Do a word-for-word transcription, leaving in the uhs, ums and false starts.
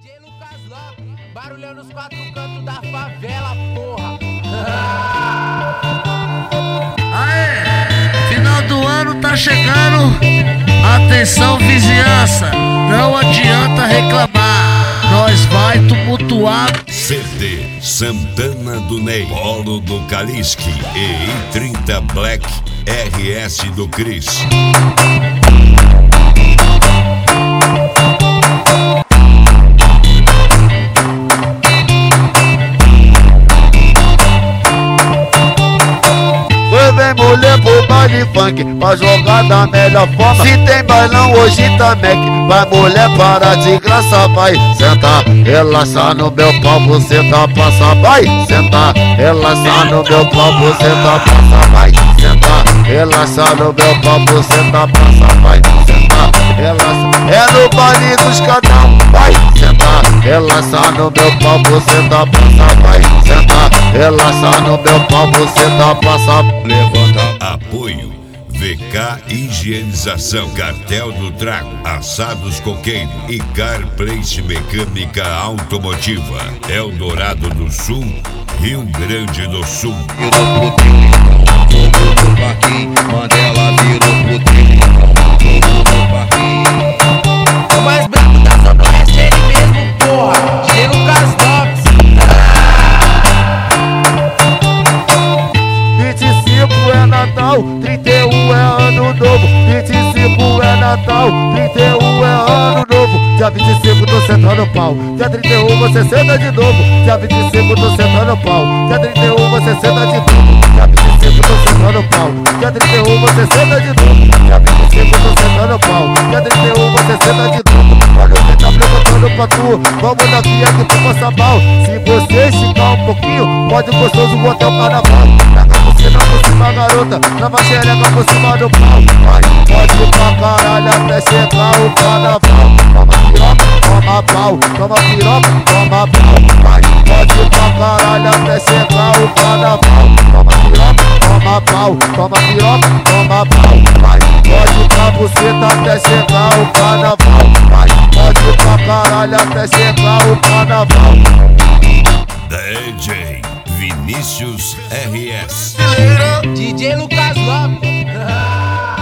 J Lucas Lopes, barulhando os quatro cantos da favela, porra. Aê, final do ano tá chegando. Atenção, vizinhança, não adianta reclamar, nós vai tumultuar. C D Santana do Ney, Polo do Kaliski e I trinta Black R S do Chris. Vem mulher pro baile funk, pra jogar da melhor forma. Se tem bailão hoje também, vai mulher para de graça, vai sentar, relaxa no meu pau, você tá passa, vai sentar, relaxa no meu pau, você tá passa, vai sentar, relaxa no meu pau, você tá passa, vai sentar, relaxa. É no baile dos cadão, vai sentar, relaxa no meu pau, você tá passa, vai sentar, relaxa no meu pau, você tá passa. Apoio V K Higienização, Cartel do Trago, Assados Coqueiro e Car Place Mecânica Automotiva, Eldorado do Sul, Rio Grande do Sul. Virou puteiro, fogo no parquinho, Mandela virou puteiro, fogo no parquinho. O mais brabo da Zona Oeste é ele mesmo, porra, J Lucas Lopes. vinte e cinco é Natal, trinta e um é Ano Novo. vinte e cinco é Natal, trinta e um é Ano Novo. Dia vinte e cinco tô sentando pau, dia trinta e um você senta de novo. Dia vinte e cinco tô sentando pau, dia trinta e um você senta de novo. Dia vinte e cinco tô sentando pau, dia trinta e um você senta de novo. Dia vinte e cinco tô sentando pau, dia trinta e um você senta de novo. Olha o que tá perguntando pra tu, vamos na via que tu passa mal. Se você esticar um pouquinho, pode gostoso botar o carnaval. Taca você não por cima, garota, lava a xereca por cima do pau. Vai, pode ir pra caralho até chegar o carnaval. Toma piroca, toma pau, toma piroca, toma pau. Vai, pode ir pra caralho até chegar o carnaval. Toma piroca, toma pau, toma piroca, toma pau. Vai, pode ir pra buceta até chegar o carnaval. Vai, pode ir pra caralho até chegar o carnaval. D J Vinícius R S. D J Lucas Lopes.